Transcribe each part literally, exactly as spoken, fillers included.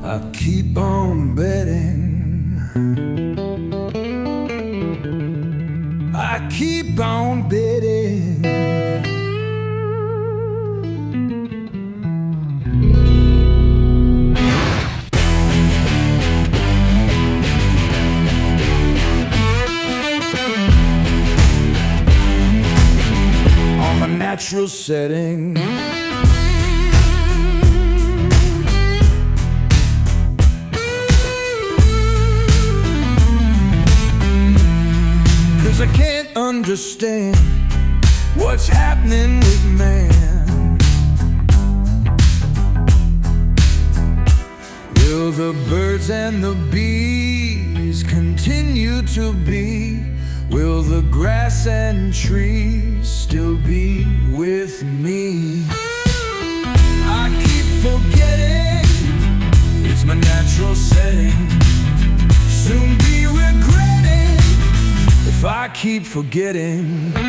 I keep on betting, I keep on betting. On my natural setting, 'cause I can't understand what's happening with man. Will the birds and the bees continue to be? Will the grass and trees still be with me? I keep forgetting it's my natural setting. Soon be regretting if I keep forgetting.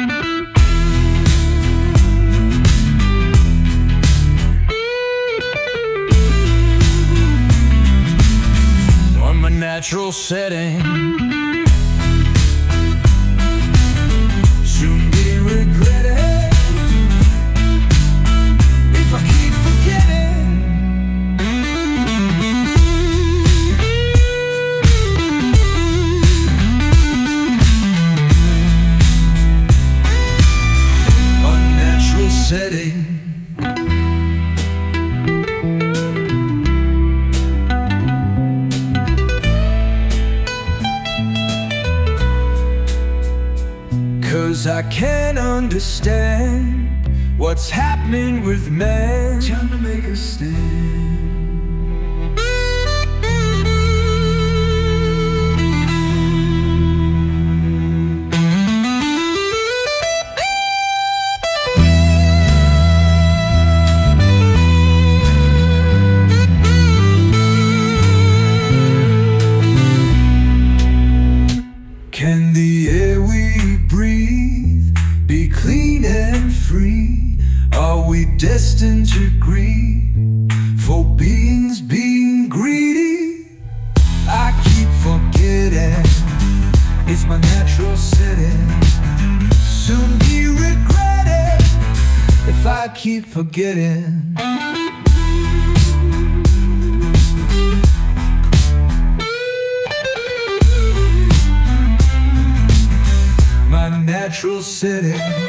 On my natural setting, soon be regretting if I keep forgetting. Unnatural setting, cause I can't understand what's happening with man. Time to make a stand. Can the air we breathe be clean and free? Are we destined to grieve for beings being greedy? I keep forgetting it's my natural setting. Soon be regretting if I keep forgetting. My natural setting.